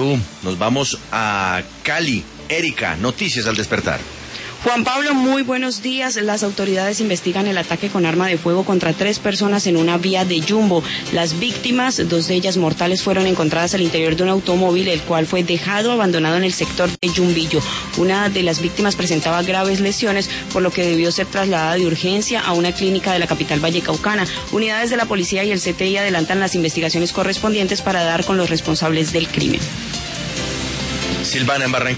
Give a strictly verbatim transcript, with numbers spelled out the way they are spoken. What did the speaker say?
W. Nos vamos a Cali. Erika, noticias al despertar. Juan Pablo, muy buenos días. Las autoridades investigan el ataque con arma de fuego contra tres personas en una vía de Jumbo. Las víctimas, dos de ellas mortales, fueron encontradas al interior de un automóvil, el cual fue dejado abandonado en el sector de Yumbillo. Una de las víctimas presentaba graves lesiones, por lo que debió ser trasladada de urgencia a una clínica de la capital vallecaucana. Unidades de la policía y el C T I adelantan las investigaciones correspondientes para dar con los responsables del crimen. Silvana, en Barranquilla.